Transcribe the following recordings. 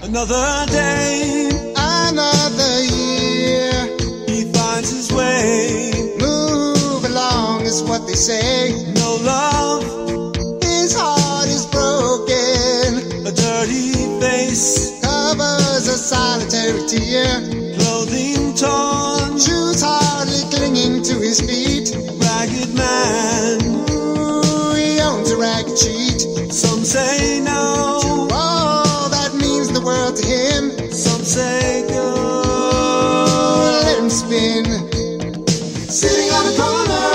Another day, another year. he finds his way. Move along is what they say. No love, His heart is broken. a dirty face, Covers a solitary tear. clothing torn, Shoes hardly clinging to his feet. ragged man. Ooh, he owns a ragged cheat. Some say no, All that means the world to him. some say go. Let him spin. Sitting on a corner,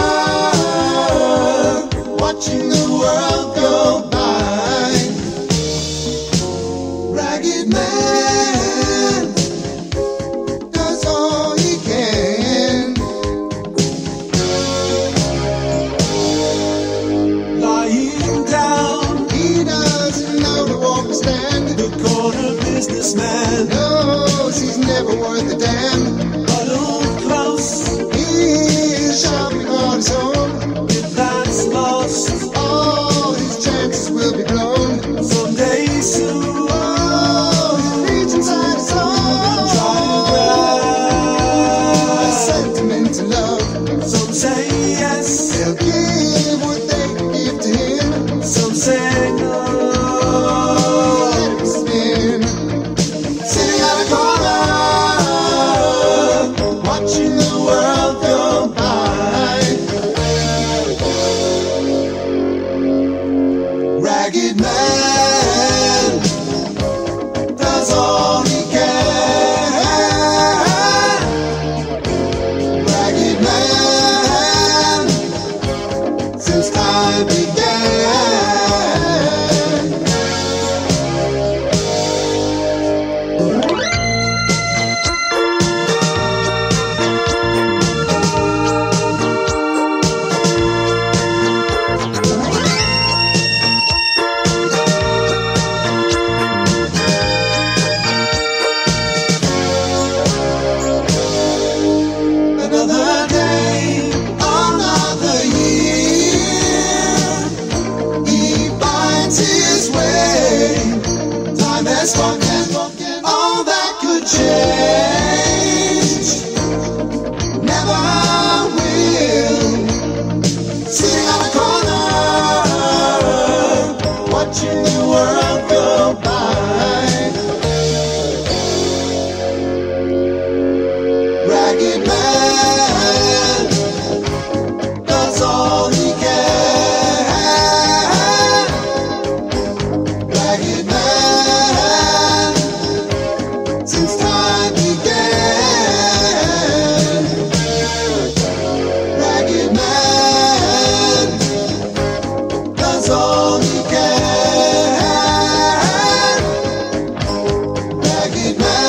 watching the world go by. Ragged man does all he can. Lying down, He doesn't know to walk or stand. the corner businessman. Knows he's never worth a damn. Huddled close, He's shopping on his own. if that's lost, All his chances will be blown. someday soon. Oh, he reaches inside his Try to soul. grab. Sentimental love. Some say yes, They'll give what they can give to him. some say no. Let him spin. Sitting on a corner, watching the world go by. Ragged man does all he can. Ragged man since time began. Another day, another year. He finds his way. Time has spoken all that could change. Never will. Sitting on a corner, watching the world go by. Ragged man does all he can. Ragged man since time began. Ragged man does all he can. Ragged man